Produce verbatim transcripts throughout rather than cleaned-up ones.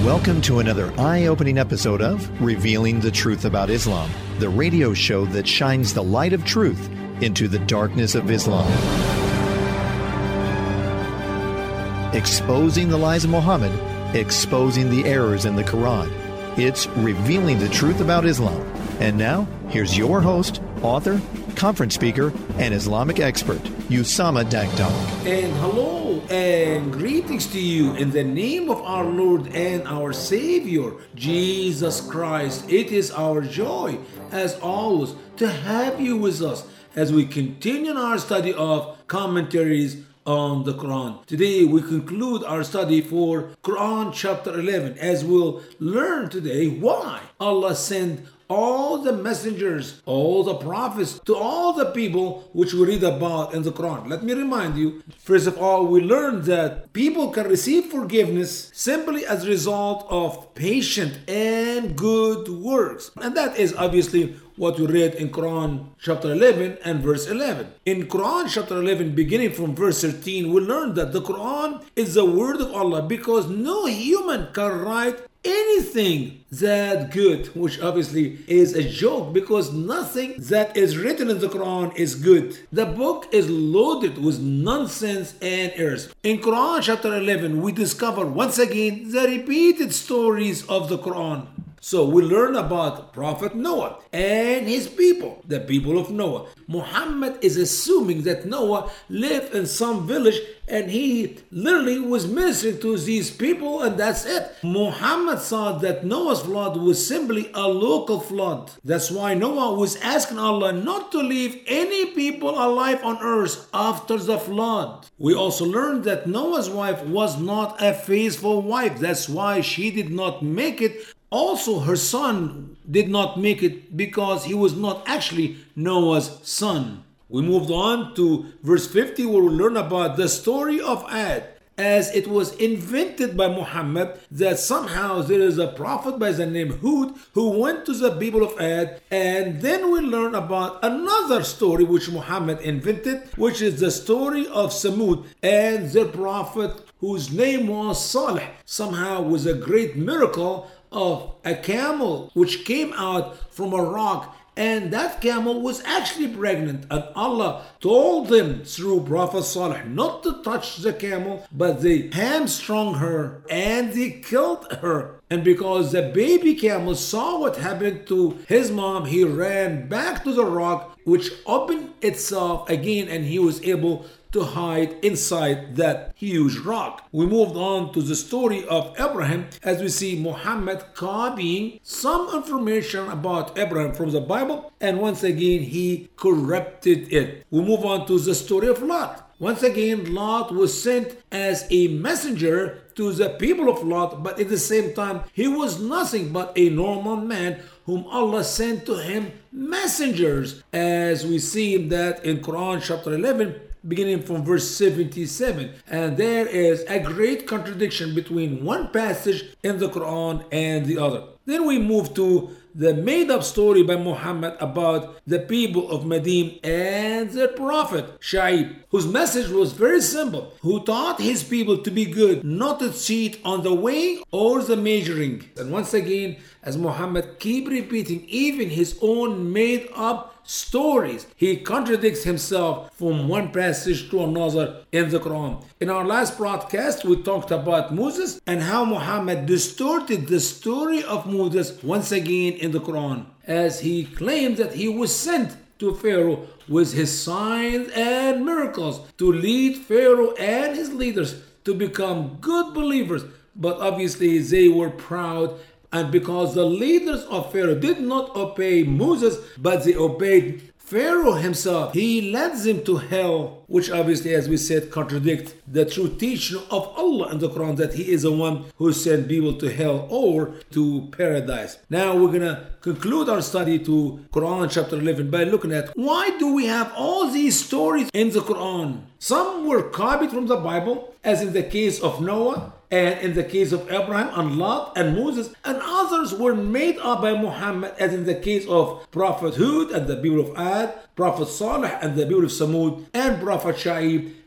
Welcome to another eye-opening episode of Revealing the Truth About Islam, the radio show that shines the light of truth into the darkness of Islam. Exposing the lies of Muhammad, exposing the errors in the Quran. It's Revealing the Truth About Islam. And now, here's your host, author, conference speaker, and Islamic expert, Usama Dagdag. And hello and greetings to you in the name of our Lord and our Savior, Jesus Christ. It is our joy, as always, to have you with us as we continue our study of commentaries on the Quran. Today we conclude our study for Quran chapter eleven, as we'll learn today why Allah sent all the messengers, all the prophets, to all the people which we read about in the Quran. Let me remind you, first of all, we learned that people can receive forgiveness simply as a result of patient and good works. And that is obviously what we read in Quran chapter eleven and verse eleven. In Quran chapter eleven, beginning from verse thirteen, we learned that the Quran is the word of Allah because no human can write anything that good, which obviously is a joke because nothing that is written in the Quran is good. The book is loaded with nonsense and errors. In Quran chapter eleven, we discover once again the repeated stories of the Quran. So we learn about Prophet Noah and his people, the people of Noah. Muhammad is assuming that Noah lived in some village and he literally was ministering to these people, and that's it. Muhammad thought that Noah's flood was simply a local flood. That's why Noah was asking Allah not to leave any people alive on earth after the flood. We also learned that Noah's wife was not a faithful wife. That's why she did not make it. Also, her son did not make it because he was not actually Noah's son. We moved on to verse fifty, where we learn about the story of Ad, as it was invented by Muhammad that somehow there is a prophet by the name Hud who went to the people of Ad. And then we learn about another story which Muhammad invented, which is the story of Samud and their prophet whose name was Salih. Somehow was a great miracle of a camel which came out from a rock, and that camel was actually pregnant, and Allah told them through Prophet Salih not to touch the camel, but they hamstrung her and they killed her. And because the baby camel saw what happened to his mom, he ran back to the rock, which opened itself again, and he was able to hide inside that huge rock. We moved on to the story of Abraham, as we see Muhammad copying some information about Abraham from the Bible, and once again he corrupted it. We move on to the story of Lot. Once again, Lot was sent as a messenger to the people of Lot, but at the same time, he was nothing but a normal man whom Allah sent to him messengers, as we see that in Quran chapter eleven, beginning from verse seventy-seven. And there is a great contradiction between one passage in the Quran and the other. Then we move to the made-up story by Muhammad about the people of Madin and their prophet Shu'aib, whose message was very simple, who taught his people to be good, not to cheat on the weighing or the measuring. And once again, as Muhammad keep repeating even his own made-up stories, he contradicts himself from one passage to another in the Quran. In our last broadcast, we talked about Moses and how Muhammad distorted the story of Moses once again in the Quran, as he claimed that he was sent to Pharaoh with his signs and miracles to lead Pharaoh and his leaders to become good believers. But obviously they were proud, and because the leaders of Pharaoh did not obey Moses, but they obeyed Pharaoh himself, he led them to hell, which obviously, as we said, contradicts the true teaching of Allah in the Quran, that he is the one who sent people to hell or to paradise. Now we're going to conclude our study to Quran chapter eleven by looking at why do we have all these stories in the Quran. Some were copied from the Bible, as in the case of Noah, and in the case of Abraham and Lot and Moses, and others were made up by Muhammad, as in the case of Prophet Hud and the people of Ad, Prophet Salih and the people of Samud, and Prophet Shu'aib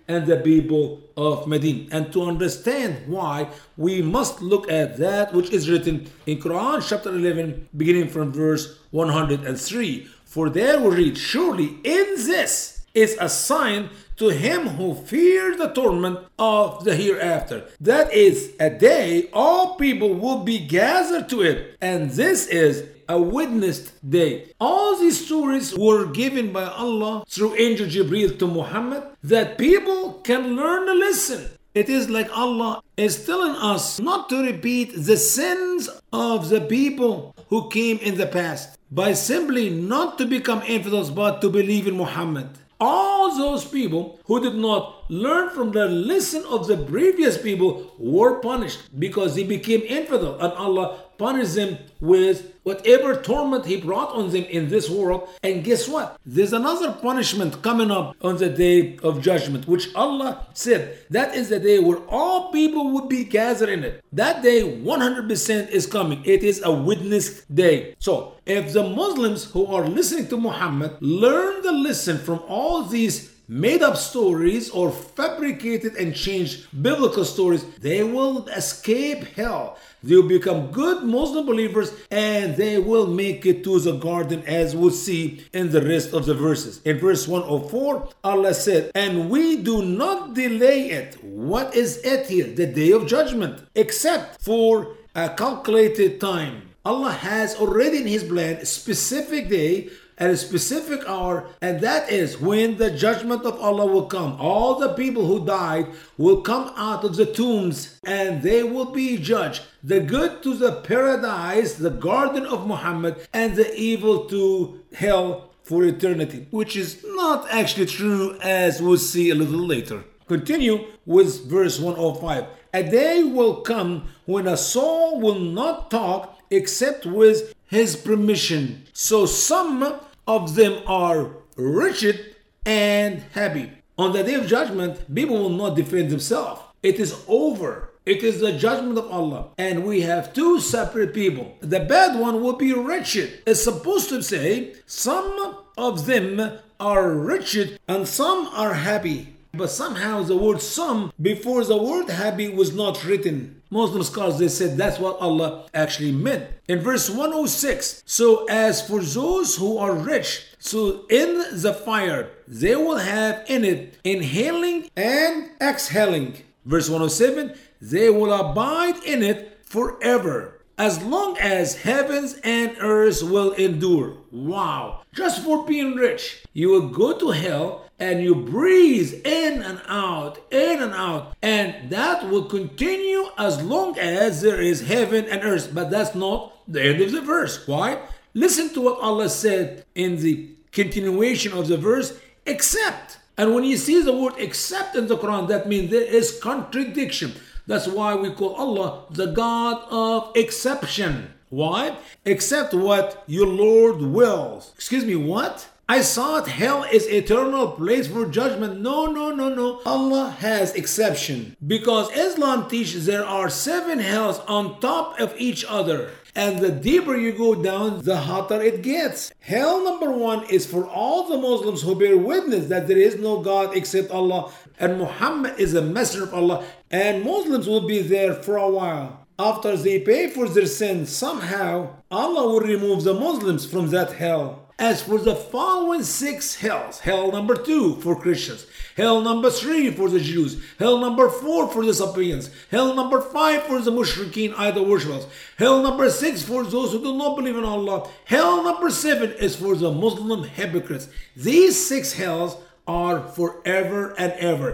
and the people of Medina. And to understand why, we must look at that which is written in Quran chapter eleven, beginning from verse one hundred three. For there we read, surely in this is a sign to him who fears the torment of the hereafter. That is a day all people will be gathered to it, and this is a witnessed day. All these stories were given by Allah through Angel Jibreel to Muhammad that people can learn a lesson. It is like Allah is telling us not to repeat the sins of the people who came in the past by simply not to become infidels but to believe in Muhammad. All those people who did not learn from the lesson of the previous people were punished because they became infidel, and Allah punished them with whatever torment He brought on them in this world. And guess what? There's another punishment coming up on the day of judgment, which Allah said that is the day where all people would be gathered in it. That day one hundred percent is coming. It is a witness day. So if the Muslims who are listening to Muhammad learn the lesson from all these made up stories or fabricated and changed biblical stories, they will escape hell. They will become good Muslim believers and they will make it to the garden, as we'll see in the rest of the verses. In verse one oh four, Allah said, and we do not delay it. What is it here? The day of judgment, except for a calculated time. Allah has already in His plan a specific day at a specific hour, and that is when the judgment of Allah will come. All the people who died will come out of the tombs and they will be judged. The good to the paradise, the garden of Muhammad, and the evil to hell for eternity, which is not actually true, as we'll see a little later. Continue with verse one oh five. A day will come when a soul will not talk except with His permission. So some of them are wretched and happy. On the day of judgment, people will not defend themselves. It is over. It is the judgment of Allah. And we have two separate people. The bad one will be wretched. It's supposed to say some of them are wretched and some are happy. But somehow the word some before the word happy was not written. Muslim scholars, they said that's what Allah actually meant. In verse one oh six, so as for those who are rich, so in the fire, they will have in it inhaling and exhaling. Verse one oh seven, they will abide in it forever, as long as heavens and earth will endure. Wow. Just for being rich, you will go to hell and you breathe in and out, in and out. And that will continue as long as there is heaven and earth. But that's not the end of the verse. Why? Listen to what Allah said in the continuation of the verse, except. And when you see the word except in the Quran, that means there is contradiction. That's why we call Allah the God of exception. Why? Except what your Lord wills. Excuse me, what? I thought hell is eternal place for judgment. No, no, no, no. Allah has exception. Because Islam teaches there are seven hells on top of each other. And the deeper you go down, the hotter it gets. Hell number one is for all the Muslims who bear witness that there is no God except Allah. And Muhammad is a messenger of Allah. And Muslims will be there for a while. After they pay for their sins, somehow Allah will remove the Muslims from that hell. As for the following six hells, hell number two for Christians, hell number three for the Jews, hell number four for the Sabians, hell number five for the Mushrikeen idol worshippers, hell number six for those who do not believe in Allah, hell number seven is for the Muslim hypocrites. These six hells are forever and ever.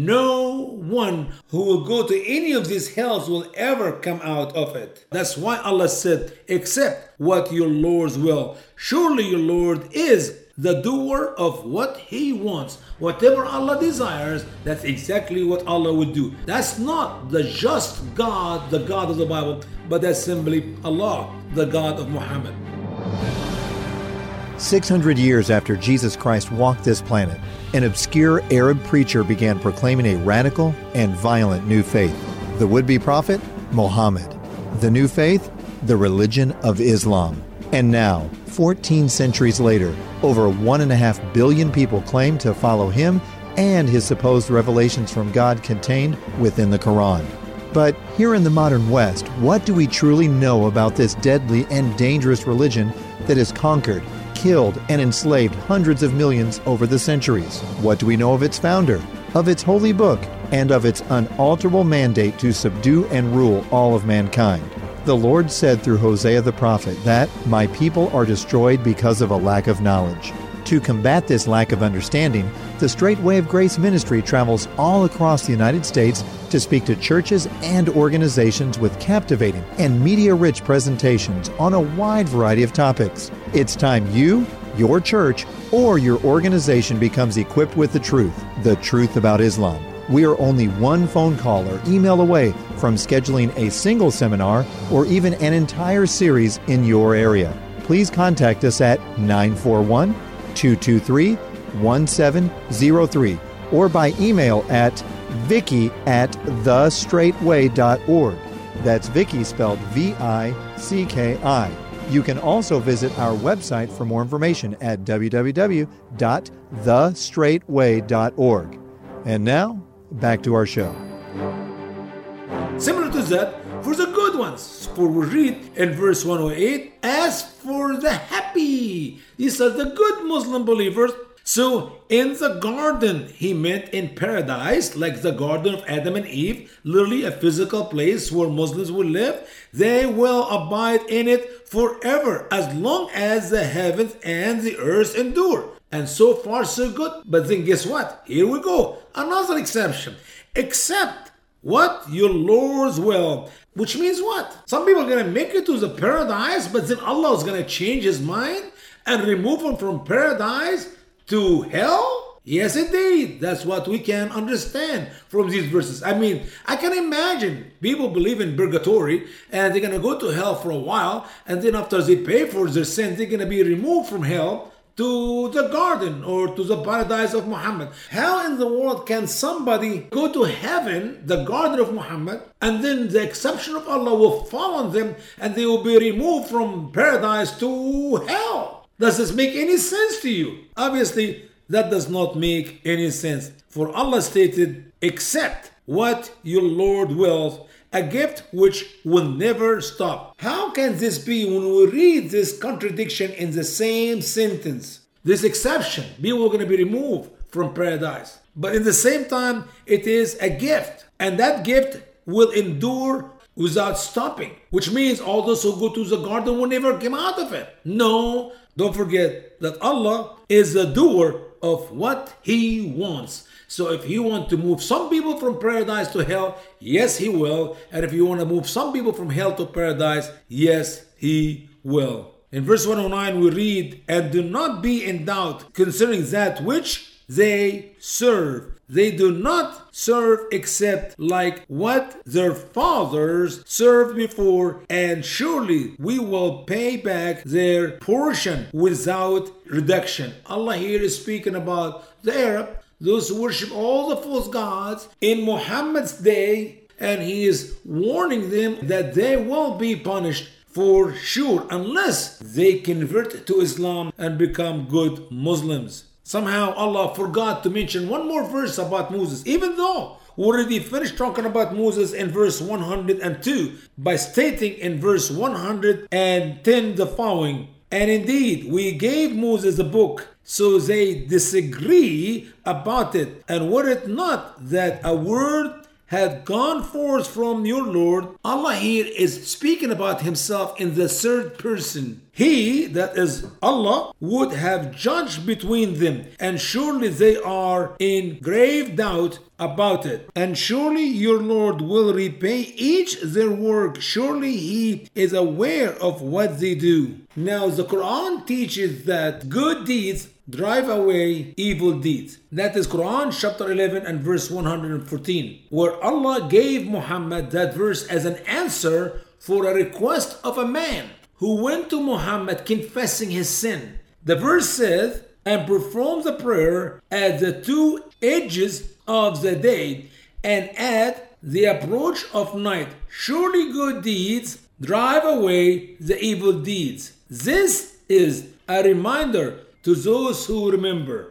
No one who will go to any of these hells will ever come out of it. That's why Allah said, except what your Lord's will. Surely your Lord is the doer of what He wants. Whatever Allah desires, that's exactly what Allah would do. That's not the just God, the God of the Bible, but that's simply Allah, the God of Muhammad. six hundred years after Jesus Christ walked this planet, an obscure Arab preacher began proclaiming a radical and violent new faith. The would-be prophet, Muhammad. The new faith, the religion of Islam. And now, fourteen centuries later, over one and a half billion people claim to follow him and his supposed revelations from God contained within the Quran. But here in the modern West, what do we truly know about this deadly and dangerous religion that has conquered, killed, and enslaved hundreds of millions over the centuries? What do we know of its founder, of its holy book, and of its unalterable mandate to subdue and rule all of mankind? The Lord said through Hosea the prophet that, "My people are destroyed because of a lack of knowledge." To combat this lack of understanding, the Straight Way of Grace Ministry travels all across the United States to speak to churches and organizations with captivating and media-rich presentations on a wide variety of topics. It's time you, your church, or your organization becomes equipped with the truth, the truth about Islam. We are only one phone call or email away from scheduling a single seminar or even an entire series in your area. Please contact us at nine four one, two two three, one seven zero three or by email at vicky at the straight way dot org. That's Vicky spelled V I C K I. You can also visit our website for more information at w w w dot the straight way dot org. And now, back to our show. Similar to that, for the good ones, for we read in verse one oh eight, as for the happy, these are the good Muslim believers. So in the garden, he meant in paradise, like the garden of Adam and Eve, literally a physical place where Muslims will live. They will abide in it forever, as long as the heavens and the earth endure. And so far, so good. But then guess what? Here we go. Another exception. Except what? Your Lord's will. Which means what? Some people are going to make it to the paradise, but then Allah is going to change his mind and remove them from paradise to hell? Yes, indeed. That's what we can understand from these verses. I mean, I can imagine people believe in purgatory and they're going to go to hell for a while, and then after they pay for their sins, they're going to be removed from hell to the garden or to the paradise of Muhammad. How in the world can somebody go to heaven, the garden of Muhammad, and then the exception of Allah will fall on them and they will be removed from paradise to hell? Does this make any sense to you? Obviously, that does not make any sense. For Allah stated, except what your Lord wills, a gift which will never stop. How can this be when we read this contradiction in the same sentence? This exception, people are going to be removed from paradise. But in the same time, it is a gift. And that gift will endure without stopping. Which means all those who go to the garden will never come out of it. No, don't forget that Allah is the doer of what He wants. So if He wants to move some people from paradise to hell, yes, He will. And if you want to move some people from hell to paradise, yes, He will. In verse one oh nine we read, and do not be in doubt concerning that which they serve. They do not serve except like what their fathers served before, and surely we will pay back their portion without reduction. Allah here is speaking about the Arab, those who worship all the false gods in Muhammad's day, and he is warning them that they will be punished for sure unless they convert to Islam and become good Muslims. Somehow Allah forgot to mention one more verse about Moses, even though we already finished talking about Moses in verse one hundred two by stating in verse one hundred ten the following, and indeed we gave Moses a book, so they disagree about it, and were it not that a word had gone forth from your Lord. Allah here is speaking about himself in the third person. He, that is Allah, would have judged between them, and surely they are in grave doubt about it. And surely your Lord will repay each their work. Surely He is aware of what they do. Now the Quran teaches that good deeds drive away evil deeds. That is Quran chapter eleven and verse one hundred fourteen, where Allah gave Muhammad that verse as an answer for a request of a man who went to Muhammad confessing his sin. The verse says, and perform the prayer at the two edges of the day and at the approach of night. Surely good deeds drive away the evil deeds. This is a reminder to those who remember.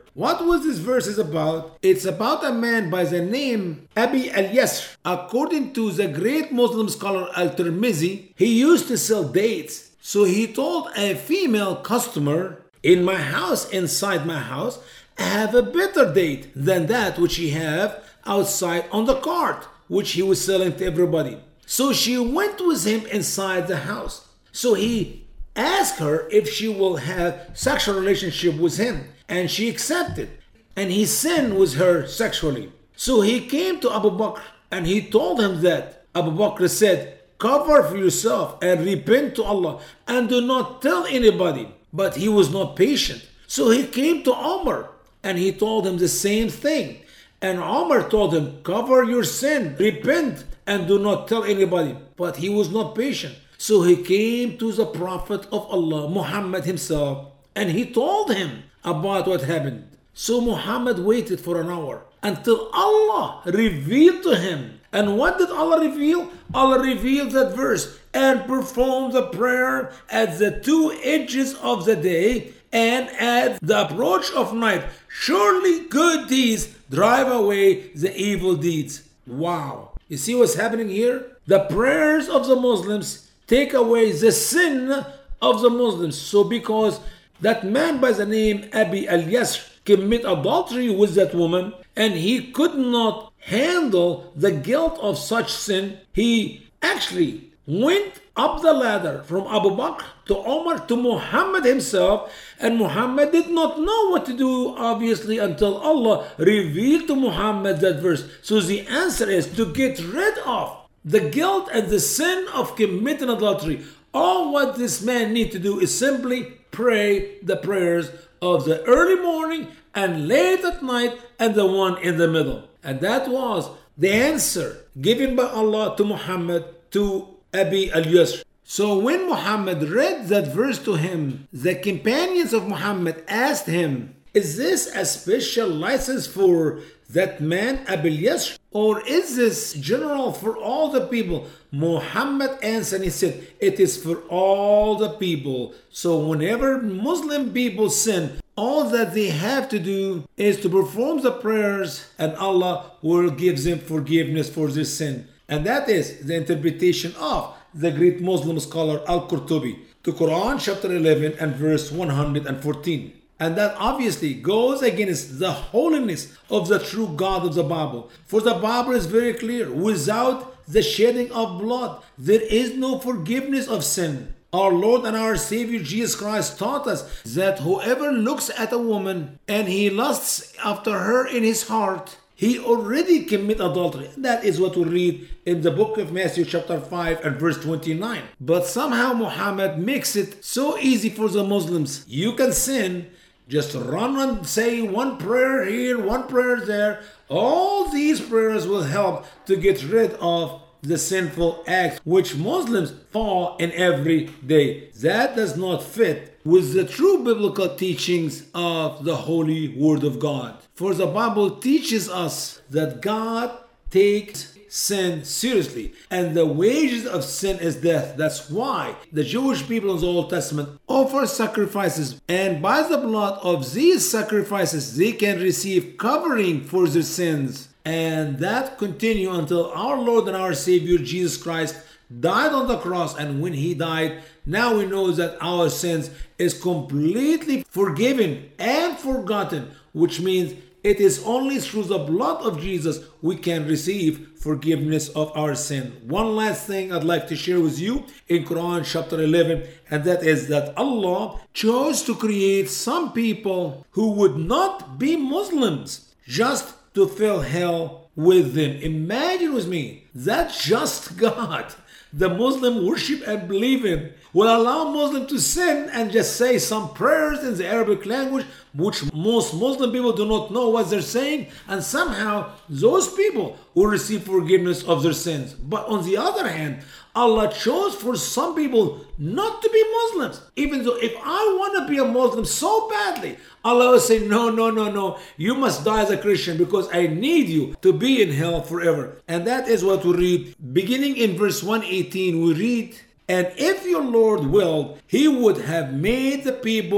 What was this verse is about? It's about a man by the name Abi al-Yasr. According to the great Muslim scholar Al-Tirmizi, he used to sell dates. So he told a female customer, in my house, inside my house, I have a better date than that which he have outside on the cart, which he was selling to everybody. So she went with him inside the house. So he asked her if she will have sexual relationship with him, and she accepted. And he sinned with her sexually. So he came to Abu Bakr and he told him that. Abu Bakr said, cover for yourself and repent to Allah and do not tell anybody. But he was not patient. So he came to Umar and he told him the same thing. And Umar told him, cover your sin, repent and do not tell anybody. But he was not patient. So he came to the Prophet of Allah, Muhammad himself, and he told him about what happened. So Muhammad waited for an hour until Allah revealed to him. And what did Allah reveal? Allah revealed that verse, and perform the prayer at the two edges of the day and at the approach of night. Surely good deeds drive away the evil deeds. Wow. You see what's happening here? The prayers of the Muslims take away the sin of the Muslims. So because that man by the name Abi al-Yasr commit adultery with that woman, and he could not handle the guilt of such sin, he actually went up the ladder from Abu Bakr to Umar to Muhammad himself, and Muhammad did not know what to do, obviously, until Allah revealed to Muhammad that verse. So the answer is to get rid of the guilt and the sin of committing adultery. All what this man needs to do is simply pray the prayers of the early morning and late at night and the one in the middle. And that was the answer given by Allah to Muhammad to Abi al-Yasr. So when Muhammad read that verse to him, the companions of Muhammad asked him, is this a special license for that man Abi al-Yasr, or is this general for all the people? Muhammad answered and he said, it is for all the people. So whenever Muslim people sin, all that they have to do is to perform the prayers, and Allah will give them forgiveness for this sin. And that is the interpretation of the great Muslim scholar Al-Qurtubi to Quran chapter eleven and verse one hundred fourteen. And that obviously goes against the holiness of the true God of the Bible. For the Bible is very clear. Without the shedding of blood, there is no forgiveness of sin. Our Lord and our Savior Jesus Christ taught us that whoever looks at a woman and he lusts after her in his heart, he already commit adultery. That is what we read in the book of Matthew chapter five and verse twenty-nine. But somehow Muhammad makes it so easy for the Muslims. You can sin, just run and say one prayer here, one prayer there. All these prayers will help to get rid of the sinful acts which Muslims fall in every day. That does not fit with the true biblical teachings of the Holy Word of God. For the Bible teaches us that God takes sin seriously, and the wages of sin is death. That's why the Jewish people in the Old Testament offer sacrifices, and by the blood of these sacrifices they can receive covering for their sins. And that continue until our Lord and our Savior Jesus Christ died on the cross. And when he died, now we know that our sins is completely forgiven and forgotten, which means it is only through the blood of Jesus we can receive forgiveness of our sin. One last thing I'd like to share with you in Quran chapter eleven, and that is that Allah chose to create some people who would not be Muslims just to fill hell with them. Imagine with me that just God the Muslim worship and believe in will allow Muslim to sin and just say some prayers in the Arabic language, which most Muslim people do not know what they're saying, and somehow those people will receive forgiveness of their sins. But on the other hand, Allah chose for some people not to be Muslims. Even though if I want to be a Muslim so badly, Allah will say, no, no, no, no. You must die as a Christian because I need you to be in hell forever. And that is what we read. Beginning in verse one eighteen, we read, and if your Lord willed, he would have made the people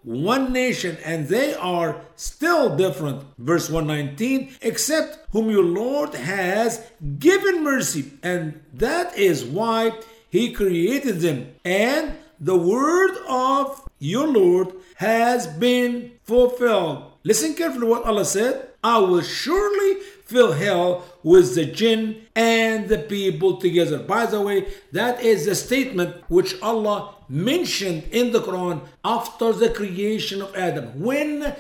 one nation, and they are still different. Verse one nineteen, except whom your Lord has given mercy, and that is why he created them, and the word of your Lord has been fulfilled. Listen carefully what Allah said. I will surely fill hell with the jinn and the people together. By the way, that is the statement which Allah mentioned in the Quran after the creation of Adam. When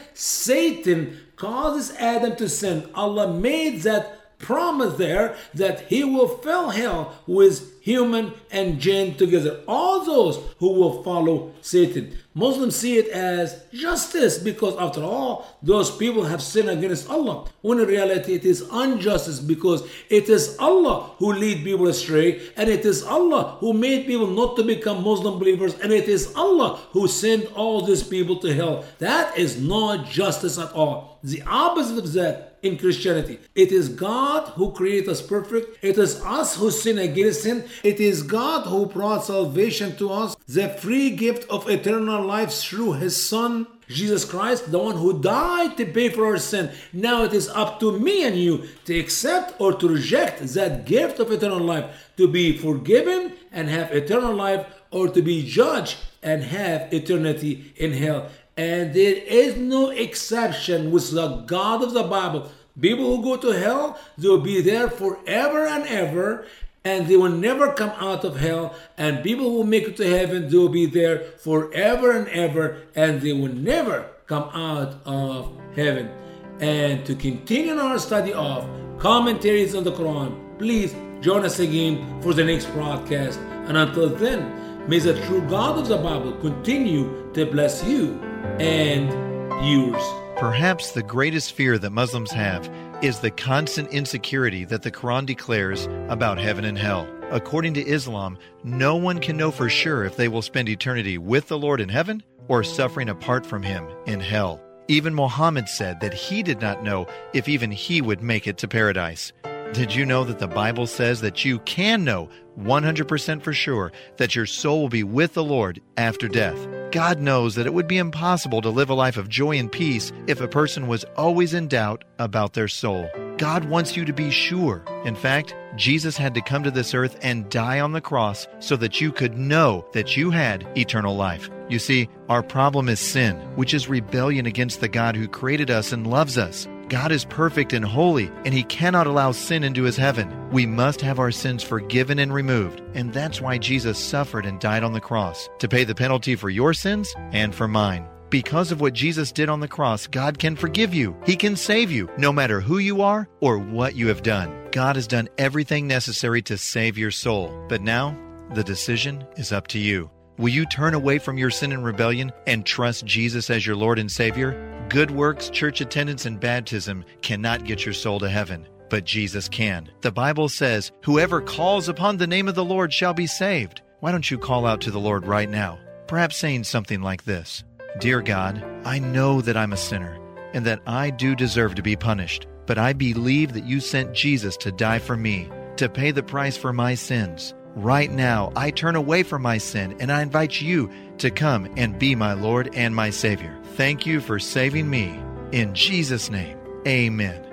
Satan causes Adam to sin, Allah made that promise there that he will fill hell with human and jinn together. All those who will follow Satan. Muslims see it as justice because after all, those people have sinned against Allah. When in reality it is injustice because it is Allah who lead people astray, and it is Allah who made people not to become Muslim believers, and it is Allah who sent all these people to hell. That is not justice at all. The opposite of that in Christianity. It is God who created us perfect. It is us who sin against Him. It is God who brought salvation to us, the free gift of eternal life through His Son, Jesus Christ, the one who died to pay for our sin. Now it is up to me and you to accept or to reject that gift of eternal life, to be forgiven and have eternal life, or to be judged and have eternity in hell. And there is no exception with the God of the Bible. People who go to hell, they will be there forever and ever, and they will never come out of hell. And people who make it to heaven, they will be there forever and ever, and they will never come out of heaven. And to continue our study of commentaries on the Quran, please join us again for the next broadcast. And until then, may the true God of the Bible continue to bless you and yours. Perhaps the greatest fear that Muslims have is the constant insecurity that the Quran declares about heaven and hell. According to Islam, no one can know for sure if they will spend eternity with the Lord in heaven or suffering apart from Him in hell. Even Muhammad said that he did not know if even he would make it to paradise. Did you know that the Bible says that you can know one hundred percent for sure that your soul will be with the Lord after death? God knows that it would be impossible to live a life of joy and peace if a person was always in doubt about their soul. God wants you to be sure. In fact, Jesus had to come to this earth and die on the cross so that you could know that you had eternal life. You see, our problem is sin, which is rebellion against the God who created us and loves us. God is perfect and holy, and He cannot allow sin into His heaven. We must have our sins forgiven and removed, and that's why Jesus suffered and died on the cross, to pay the penalty for your sins and for mine. Because of what Jesus did on the cross, God can forgive you. He can save you, no matter who you are or what you have done. God has done everything necessary to save your soul. But now, the decision is up to you. Will you turn away from your sin and rebellion and trust Jesus as your Lord and Savior? Good works, church attendance, and baptism cannot get your soul to heaven, but Jesus can. The Bible says, whoever calls upon the name of the Lord shall be saved. Why don't you call out to the Lord right now? Perhaps saying something like this: Dear God, I know that I'm a sinner and that I do deserve to be punished, but I believe that you sent Jesus to die for me, to pay the price for my sins. Right now, I turn away from my sin and I invite you to come and be my Lord and my Savior. Thank you for saving me. In Jesus' name, amen.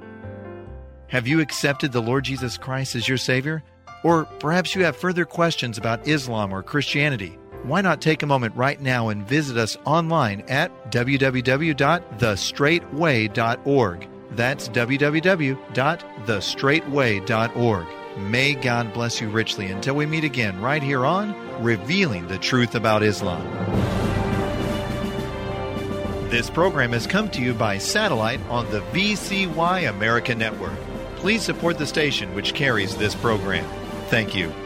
Have you accepted the Lord Jesus Christ as your Savior? Or perhaps you have further questions about Islam or Christianity. Why not take a moment right now and visit us online at w w w dot the straight way dot org. That's w w w dot the straight way dot org. May God bless you richly until we meet again right here on Revealing the Truth About Islam. This program has come to you by satellite on the V C Y America Network. Please support the station which carries this program. Thank you.